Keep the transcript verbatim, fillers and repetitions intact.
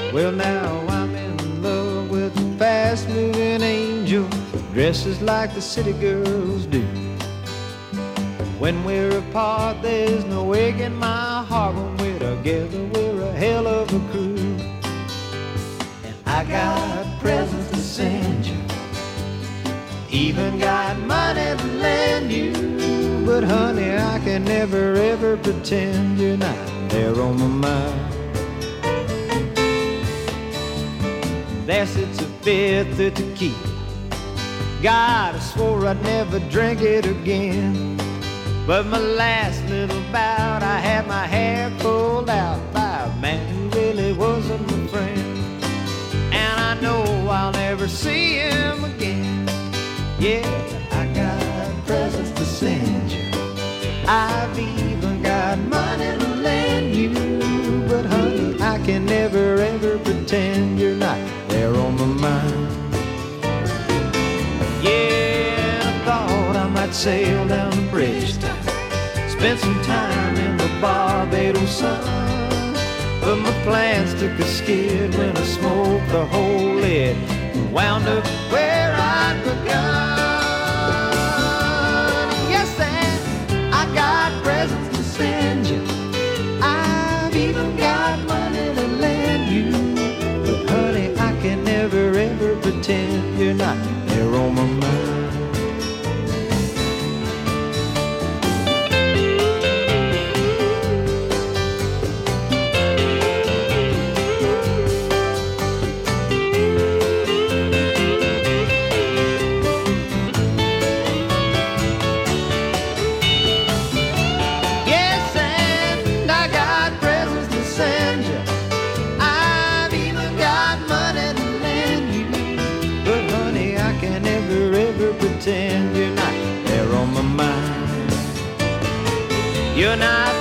Well, now I'm in love with a fast-moving angel, dresses like the city girls do. When we're apart, there's no ache in my heart. When we're together, we're a hell of a crew. And I got presents to send you, even got money to lend you. But honey, I can never ever pretend you're not there on my mind. There sits a fifth of tequila, God, I swore I'd never drink it again. But my last little bout, I had my hair pulled out by a man who really wasn't my friend. And I know I'll never see him again. Yeah, I got presents to send you, I've even got money to lend you. But honey, I can never ever pretend you're not there on my mind. Yeah, I thought I might sail down to Bridgetown, spend some time in the Barbados sun. But my plans took a skid when I smoked the whole lid and wound up where I'd begun. Yes, and I got presents to send you, I've even got money to lend you. But honey, I can never ever pretend you're not there on my mind. Pretend you're not there on my mind. You're not